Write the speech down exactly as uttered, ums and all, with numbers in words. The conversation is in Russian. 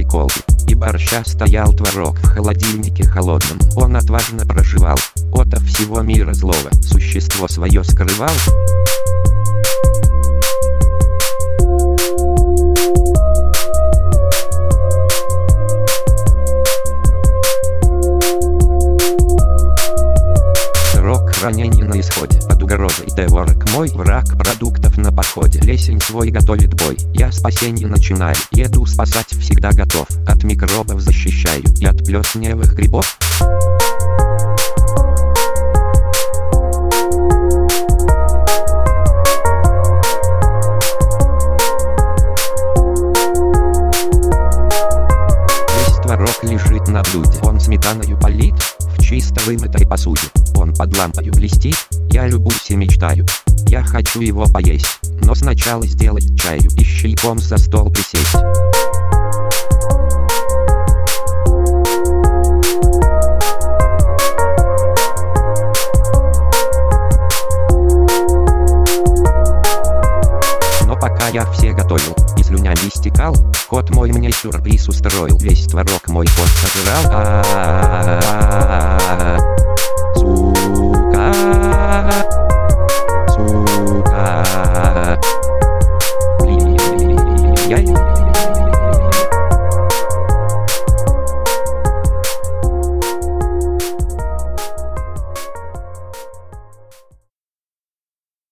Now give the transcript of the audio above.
колбе. И борща стоял творог в холодильнике холодном. Он отважно проживал, ото всего мира злого существо свое скрывал. Срок хранения на исходе. От угрозы и творог мой враг продуктов на подходе. Лесень свой готовит бой. Я спасение начинаю. Еду спасать всегда готов. От микробов защищаю и от плесневых грибов. Весь творог лежит на блюде. Он сметаною полит в чисто вымытой посуде. Он под лампою блестит, я любуюсь и мечтаю. Я хочу его поесть, но сначала сделать чаю и щельком за стол присесть. Но пока я все готовил и слюнями истекал, кот мой мне сюрприз устроил. Весь творог мой кот сожрал. А-а-а-а-а-а. Сука, сука.